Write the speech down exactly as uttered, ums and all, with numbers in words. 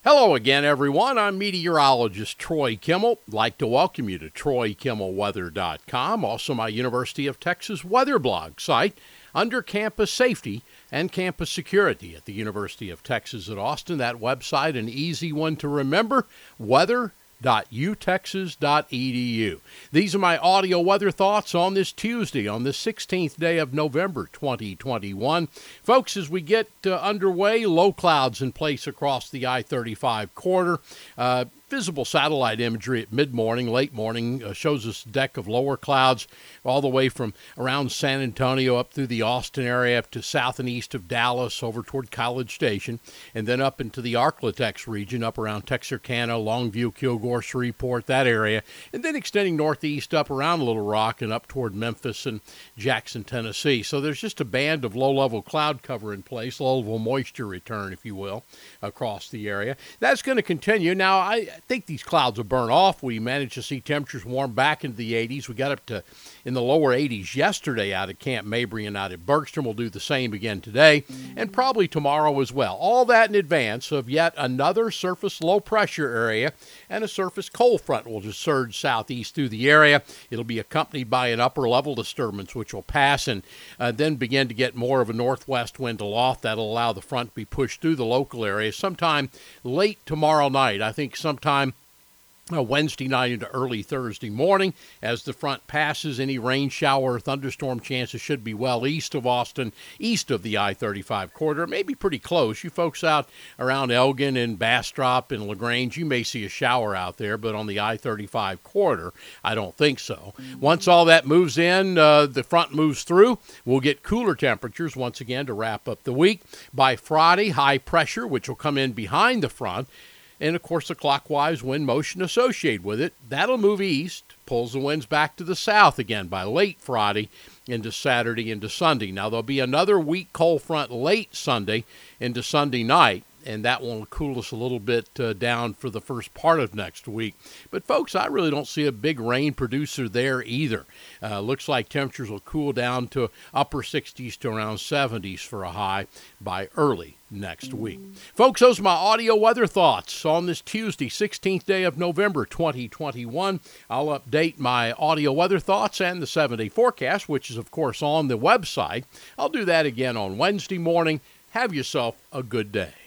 Hello again, everyone. I'm meteorologist Troy Kimmel. I'd like to welcome you to Troy Kimmel Weather dot com, also my University of Texas weather blog site under campus safety and campus security at the University of Texas at Austin. That website, an easy one to remember, weather dot u texas dot e d u. These are my audio weather thoughts on this Tuesday, on the sixteenth day of November, twenty twenty-one. Folks, as we get uh, underway, low clouds in place across the I thirty-five corridor. Uh, Visible satellite imagery at mid-morning, late morning, uh, shows us a deck of lower clouds all the way from around San Antonio up through the Austin area up to south and east of Dallas over toward College Station, and then up into the Arklatex region up around Texarkana, Longview, Kilgore, Shreveport, that area, and then extending northeast up around Little Rock and up toward Memphis and Jackson, Tennessee. So there's just a band of low-level cloud cover in place, low-level moisture return, if you will, across the area. That's going to continue. Now, I I think these clouds will burn off. We managed to see temperatures warm back into the eighties. We got up to in the lower eighties yesterday out at Camp Mabry and out at Bergstrom. We'll do the same again today and probably tomorrow as well. All that in advance of yet another surface low pressure area, and a surface cold front will just surge southeast through the area. It'll be accompanied by an upper level disturbance which will pass and uh, then begin to get more of a northwest wind aloft. That'll allow the front to be pushed through the local area sometime late tomorrow night. I think sometime Uh, Wednesday night into early Thursday morning. As the front passes, any rain, shower, or thunderstorm chances should be well east of Austin, east of the I thirty-five corridor, maybe pretty close. You folks out around Elgin and Bastrop and LaGrange, you may see a shower out there, but on the I thirty-five corridor, I don't think so. Once all that moves in, uh, the front moves through, we'll get cooler temperatures once again to wrap up the week. By Friday, high pressure, which will come in behind the front, and, of course, the clockwise wind motion associated with it, that'll move east, pulls the winds back to the south again by late Friday into Saturday into Sunday. Now, there'll be another weak cold front late Sunday into Sunday night, and that will cool us a little bit uh, down for the first part of next week. But, folks, I really don't see a big rain producer there either. Uh, looks like temperatures will cool down to upper sixties to around seventies for a high by early next week. Folks, those are my audio weather thoughts on this Tuesday, sixteenth day of November, twenty twenty-one. I'll update my audio weather thoughts and the seven-day forecast, which is, of course, on the website. I'll do that again on Wednesday morning. Have yourself a good day.